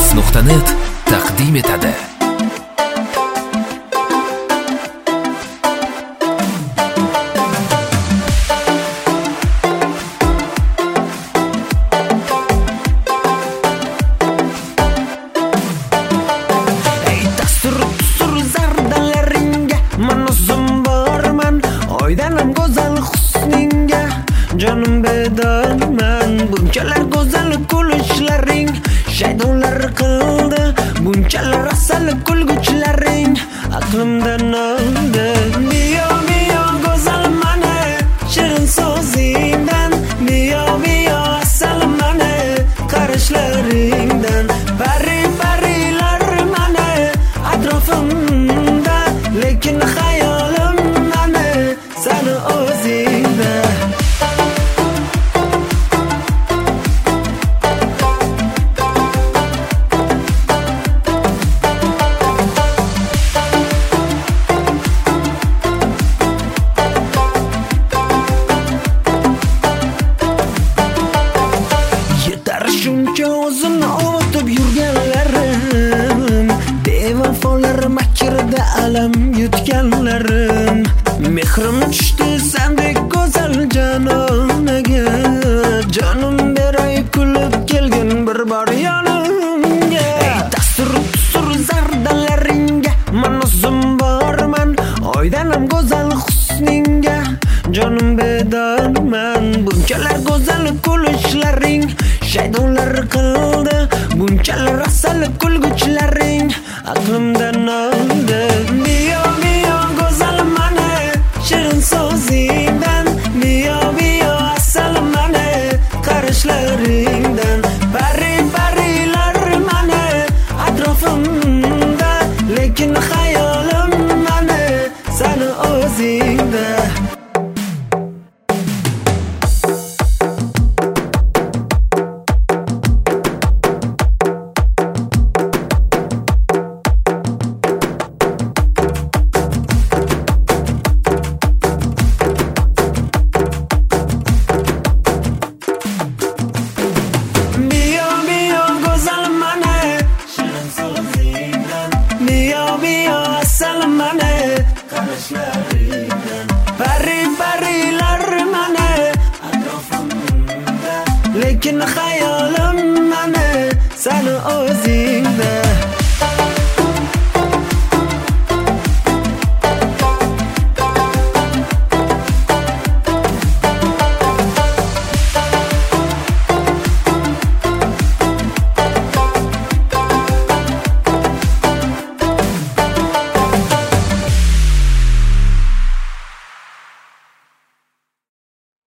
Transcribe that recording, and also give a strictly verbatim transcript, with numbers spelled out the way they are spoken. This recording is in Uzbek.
Aziz nuqta net taqdim etadi. Ey dastur tusur zardalaringga man o'zim borman, oydanam go'zal husningga jonim bedorman. Bunchalar go'zal kulishlaring shaydonlar qildi, bunchalar asal kulguchlaring aqlimdan oldi. Miyo miyo go'zal mana shirin so'zingdan, miyo miyo asal mana qarashlaringdan. Pari parilar mana atrofimda, lekin xayolim mana seni o'zingda. Shuncha o'zimni ovutib yurganlarim, bevafolar makrida alam yutganlarim. Mehrim tushdi sendek go'zal janonaga, jonim beray kulib kelgin bir bor yonimga. Ey dastur tusur zardalaringga man o'zim borman, oydanam go'zal husningga jonim bedorman. Bunchalar go'zal kulishlaring shaydonlar qildi, bunchalar asal kulguchlaring aqlimdan oldi. Miyo miyo go'zal mana shirin so'zingdan, miyo miyo asal mana qarashlaringdan. Pari parilar mana atrofimda, lekin xayolim mana seni o'zingda. Pari parilar mana atrofimda, lekin xayolim mana seni o'zingda.